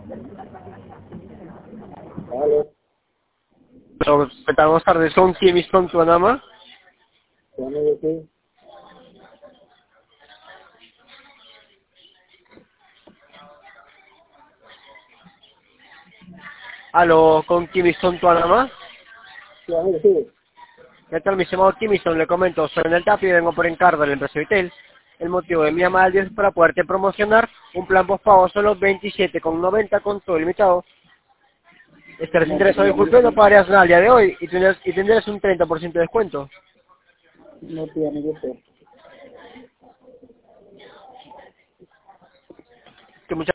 Aló, ¿Qué tal? Buenas tardes, con Kim con tu nama. ¿cómo de qué? Aló, con Kim con tu nama. ¿Cómo de qué? ¿Qué tal, mi estimado Kimison? Le comento, soy en el Tapi y vengo por encargo de la empresa Vitel. El motivo de mi llamada es para poderte promocionar un plan postpago solo 27,90 con todo limitado. Estarás No, pero interesado ya en me Fulfil, lo gustó. pagarías al día de hoy y tendrás un 30% de descuento. No, tía, me gustó.